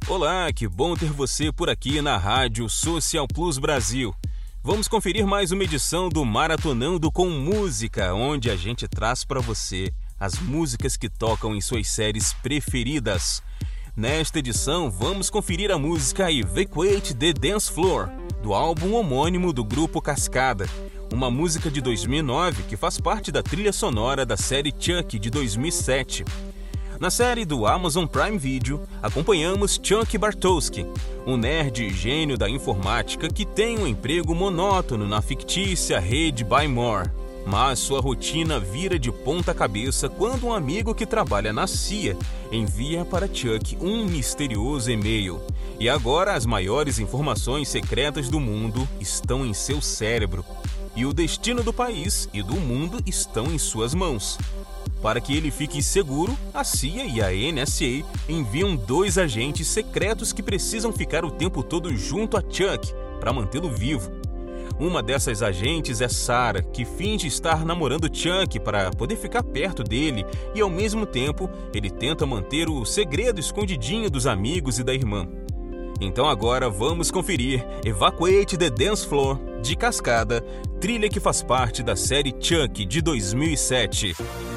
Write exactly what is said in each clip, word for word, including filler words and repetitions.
Olá, que bom ter você por aqui na Rádio Social Plus Brasil. Vamos conferir mais uma edição do Maratonando com Música, onde a gente traz para você as músicas que tocam em suas séries preferidas. Nesta edição, vamos conferir a música Evacuate the Dance Floor, do álbum homônimo do grupo Cascada, uma música de dois mil e nove que faz parte da trilha sonora da série Chuck de dois mil e sete. Na série do Amazon Prime Video, acompanhamos Chuck Bartowski, um nerd gênio da informática que tem um emprego monótono na fictícia rede Buy More. Mas sua rotina vira de ponta cabeça quando um amigo que trabalha na C I A envia para Chuck um misterioso e-mail. E agora as maiores informações secretas do mundo estão em seu cérebro. E o destino do país e do mundo estão em suas mãos. Para que ele fique seguro, a C I A e a N S A enviam dois agentes secretos que precisam ficar o tempo todo junto a Chuck para mantê-lo vivo. Uma dessas agentes é Sarah, que finge estar namorando Chuck para poder ficar perto dele e, ao mesmo tempo, ele tenta manter o segredo escondidinho dos amigos e da irmã. Então agora vamos conferir Evacuate the Dance Floor, de Cascada, trilha que faz parte da série Chuck de dois mil e sete.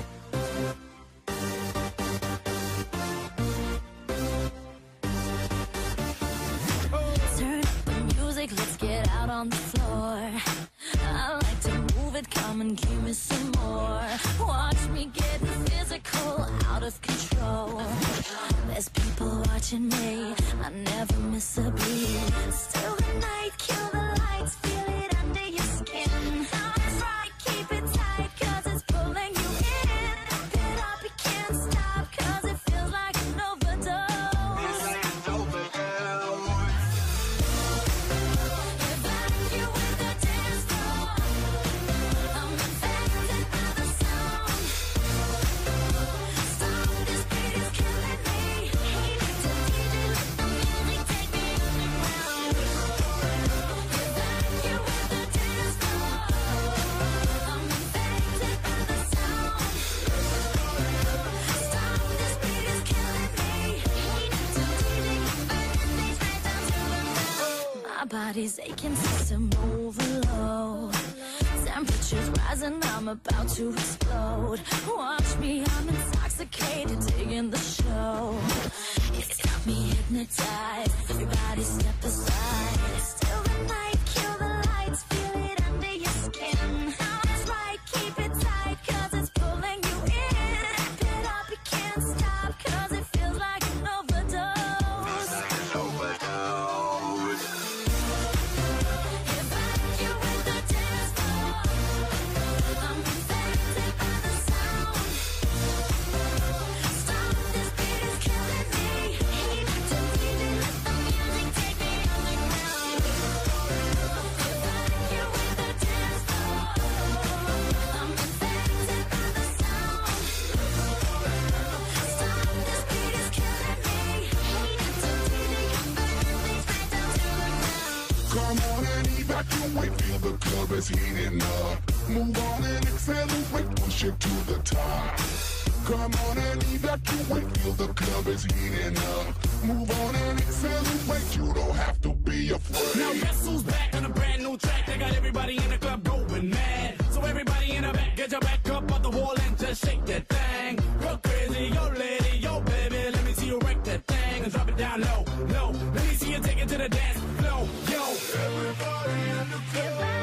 Come and give me some more. Watch me get physical, out of control. There's people watching me, I never miss a beat. Still the night, kill the lights, feel it under your skin. Try, keep it tight, cause it's pulling you in. Wrap it up, you can't stop, cause it feels like an overdose. Evacuate the dance floor. I'm infected by the sound. Stop, this beat is killing me. Hate to D J, let the music take me underground. Evacuate the dance floor. I'm infected by the sound. Stop, this beat is killing me. Hate to D J, let the music straight down to the ground. My body's aching, system overload. Temperature's rising, I'm about to explode. Watch me, I'm intoxicated, digging the show. It's got me hypnotized, everybody step aside. Still the night, kill the lights, feel it under your skin. That's right, keep it tight, cause it's pulling you in. Wrap it up, you can't stop, cause it feels like an overdose. Evacuate the dance floor. I'm infected by the sound. Stop, this beat is killing me. Hate to D J, let the music take me underground. Evacuate the dance floor. I'm infected by the sound. Stop, this beat is killing me. Hate to D J, let the music straight down to the ground. Come on and evacuate, feel the club is heating up. Move on and accelerate, push it to the top. Come on and evacuate, feel the club is heating up. Move on and accelerate, you don't have to be afraid. Now guess who's back on a brand new track? They got everybody in the club going mad. So everybody in the back, get your back up on the wall and just shake that thing. Go crazy, yo lady, yo baby, let me see you wreck that thing and drop it down low, low. Let me see you take it to the dance floor, yo. Everybody in the club.